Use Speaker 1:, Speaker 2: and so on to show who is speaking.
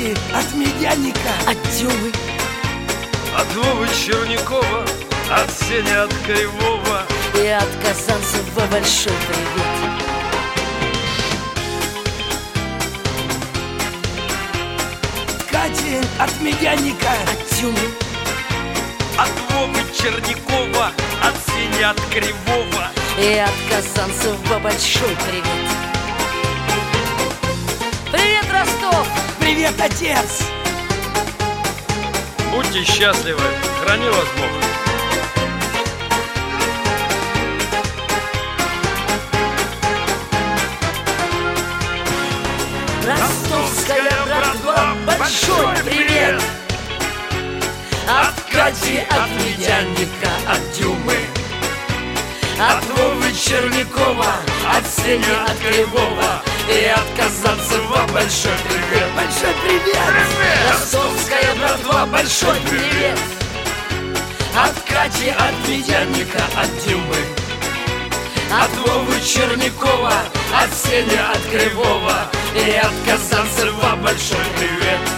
Speaker 1: Кати от Медяника,
Speaker 2: от Дюмы,
Speaker 3: От Вовы Чернякова, от Сени, от Кривого
Speaker 2: и от Казанцева большой привет.
Speaker 1: Кати от Медяника,
Speaker 2: От Дюмы,
Speaker 3: От Вовы Чернякова, от Сени, от Кривого
Speaker 2: и от Казанцева большой привет. Привет, Ростов!
Speaker 1: привет, отец!
Speaker 3: Будьте счастливы, храни вас Бог.
Speaker 2: Ростовская братва, большой привет! От Кати, от Медяника, от Дюмы, от Вовы Чернякова, от Сени, от Кривого и от Казанцева большой привет.
Speaker 1: Большой привет!
Speaker 2: Ростовская братва, большой привет! От Кати, от Медяника, от Дюмы, от Вовы Чернякова, от Сени, от Кривого и от Казанцева большой привет.